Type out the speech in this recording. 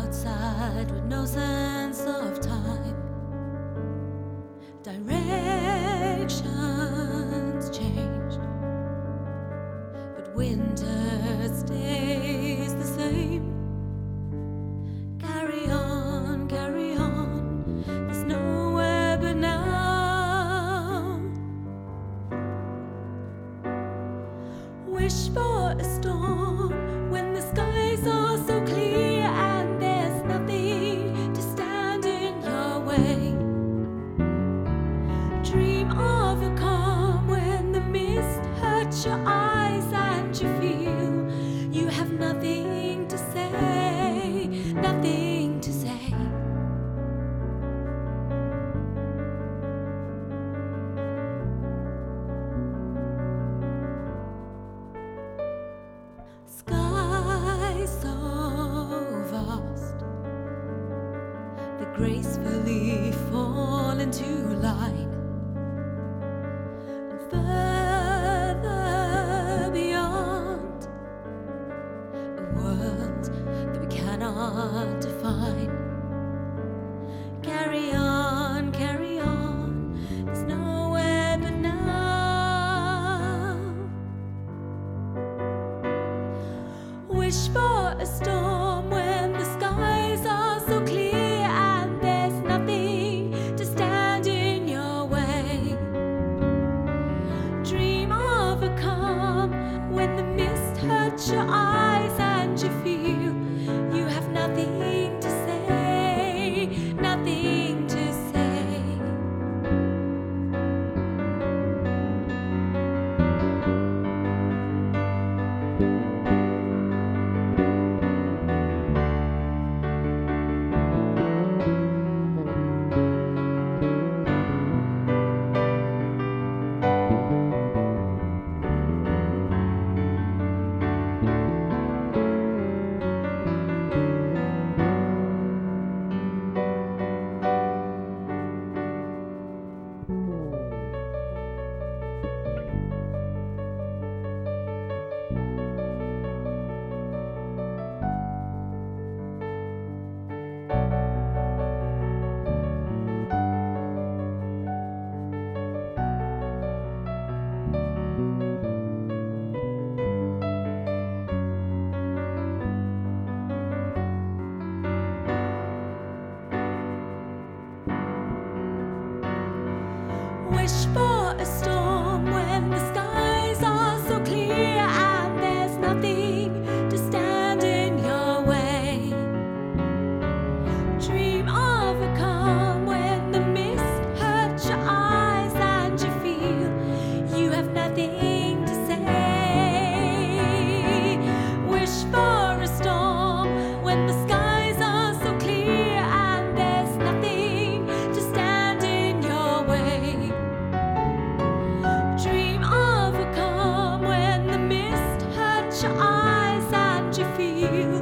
outside with no sense of time. Directions changed, but winter stays the same. Carry on, there's nowhere but now. Wish for a storm when the skies are so clear and there's nothing to stand in your way. Dream of a calm when the mist hurts your eyes and you feel you have nothing to say, nothing to say. Sky so vast, they gracefully fall into line, and further beyond, a world that we cannot define. Carry on, there's nowhere but now. Wish for a storm when the skies are so clear and there's nothing to stand in your way. Dream of a calm when the mist hurts your eyes and you feel you have nothing to say, nothing to say. Wish for a storm when the skies are so clear and there's nothing to stand in your way. Dream of a calm when the mist hurts your eyes and you feel you have nothing to say. Wish for a storm when the skies are so clear and there's nothing to stand in your way. Dream of a calm when the mist hurts your eyes and you feel